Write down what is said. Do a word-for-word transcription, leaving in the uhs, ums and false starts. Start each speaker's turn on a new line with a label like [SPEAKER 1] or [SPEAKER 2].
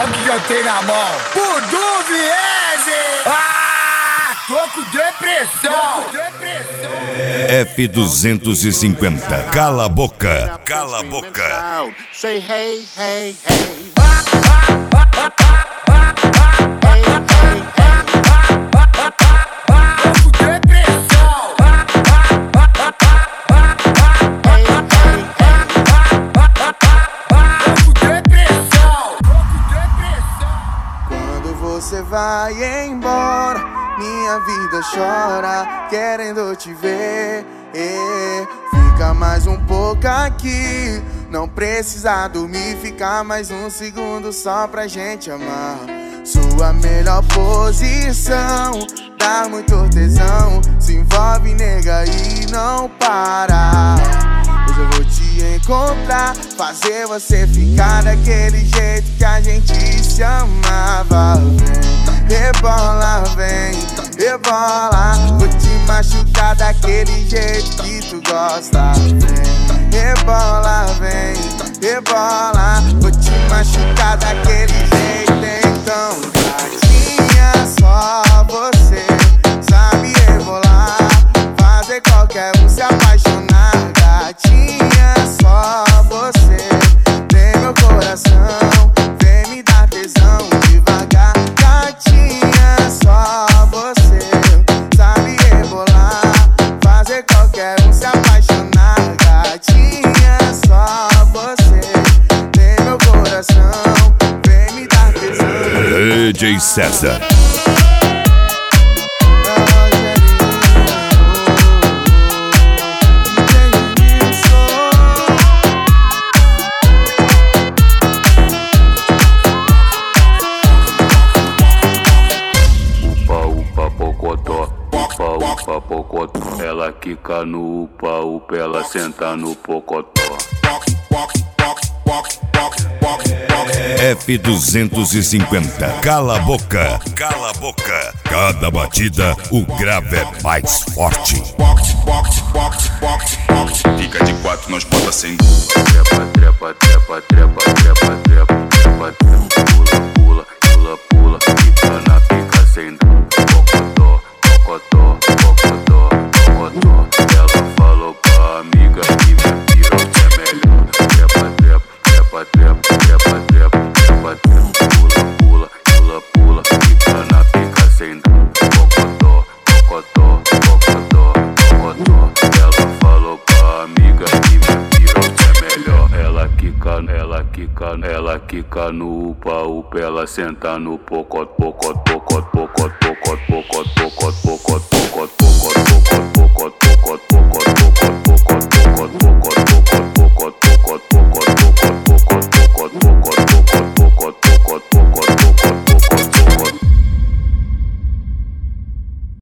[SPEAKER 1] Olha o que eu tenho na mão. Budu Viese! Ah! Tô com depressão! Depressão!
[SPEAKER 2] F duzentos e cinquenta. Cala a boca. Cala a boca.
[SPEAKER 3] Say hey, hey, hey.
[SPEAKER 4] Você vai embora, minha vida chora, querendo te ver. E fica mais um pouco aqui, não precisa dormir, ficar mais um segundo só pra gente amar. Sua melhor posição, dá muito tesão, se envolve, nega, e não para. Hoje eu vou te encontrar, fazer você ficar daquele jeito que a gente se amava. Vem, rebola, vem, rebola, vou te machucar daquele jeito que tu gosta. Vem, rebola, vem, rebola, vou te machucar daquele jeito. Então, gatinha, só você sabe rebolar, fazer qualquer um se apaixonar. Gatinha, só você tem meu coração, vem me dar tesão devagar. Gatinha, só você sabe rebolar, fazer qualquer um se apaixonar. Gatinha, só você tem meu coração, vem me dar tesão.
[SPEAKER 2] D J César.
[SPEAKER 5] Ela quica no upa-upa, ela senta no pocotó.
[SPEAKER 2] F duzentos e cinquenta. Cala a boca. Cala a boca. Cada batida, o grave é mais forte.
[SPEAKER 5] Fica de quatro, nós bota sem dúvida. Trepa, trepa, trepa, trepa, trepa, trepa, trepa, trepa. Pula, pula, pula, pula. Fica na pica sem dúvida. Pocotó, pocotó, pocotó, pocotó. Ela falou pra amiga que minha piroca é melhor. Trepa, trepa, trepa, trepa, trepa, trepa, trepa, trepa. Pula, pula, pula, pula. Fica na pica sem dúvida. Pocotó, pocotó, pocotó, pocotó. Ela falou pra amiga que minha piroca é melhor. Ela quica, ela quica, ela quica no upa-upa, ela senta no pocot, pocot, pocot, pocot, pocot, pocot, pocot, pocot, pocot.